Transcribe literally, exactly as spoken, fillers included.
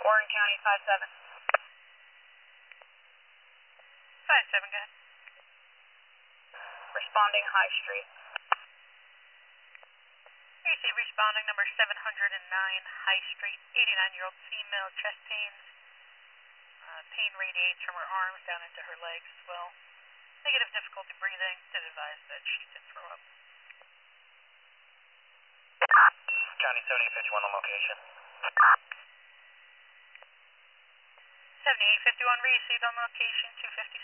Warren County, five seven. five seven, go ahead. Responding High Street. Receive responding number seven hundred nine High Street, eighty-nine-year-old female, chest pains. Uh, pain radiates from her arms down into her legs as well. Negative difficulty breathing. Did advise that she did throw up. County seventy-eight fifty-one on location. seventy-eight fifty-one received on location, two fifty